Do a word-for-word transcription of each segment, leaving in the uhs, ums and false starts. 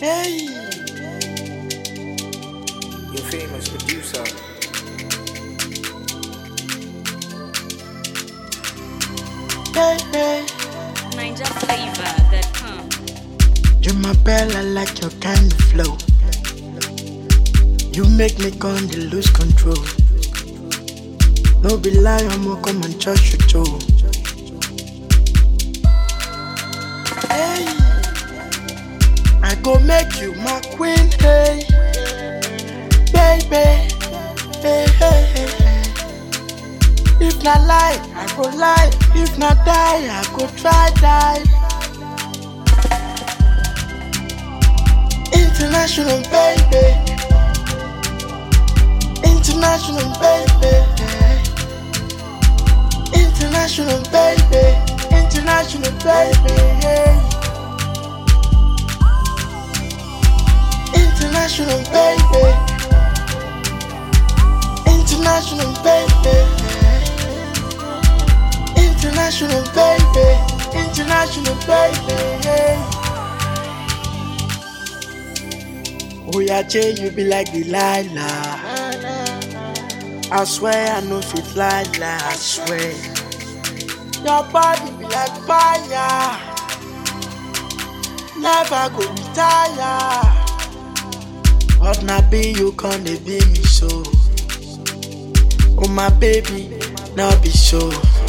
Hey, Your famous producer. hey, hey. Ninja flavor that come. You my belle, I like your kind of flow. You make me come to lose control. No be lie, I'ma come and touch your toe. Hey, I go make you my queen, hey, baby, hey, hey, hey, hey. If not lie, I go lie. If not die, I go try die. International baby, international baby, international baby, international baby, yeah. International baby, international baby, international baby, international baby, yeah. Oh yeah, Jay, you be like Delilah. I swear I know fit lie, lie, I swear. Your body be like fire. Never go retire. But now be you can't be me so. Oh my baby, now be so.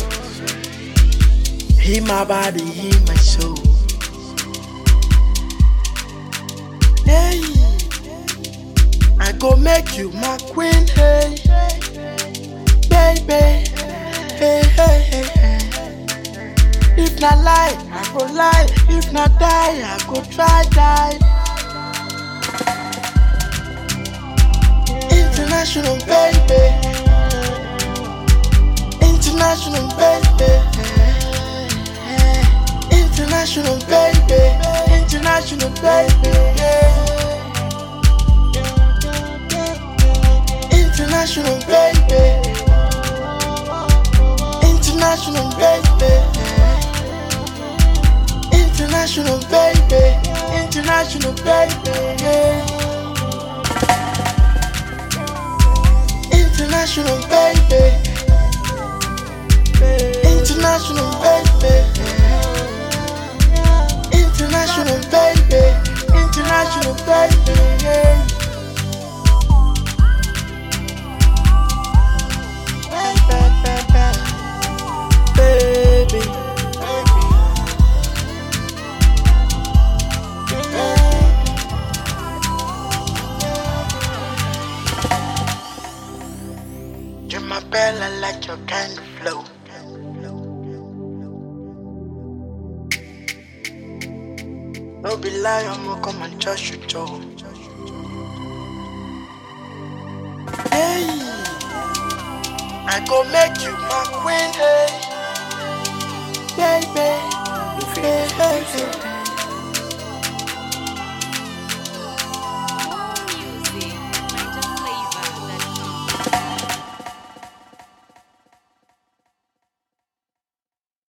He my body, he my soul. Hey, I go make you my queen, hey, baby, hey, hey, hey, hey. If not lie, I go lie. If not die, I go try die. International baby, international baby, international baby, international baby, yeah. International baby, international baby, international baby, international baby, yeah. International baby, international baby, international baby, international baby, yeah. Baby, you're my belle, I like your kind of flow. No be lie, I'ma come and touch your toe. Hey, I go make you my queen, hey, baby, Your hey, famous hey, producer. hey.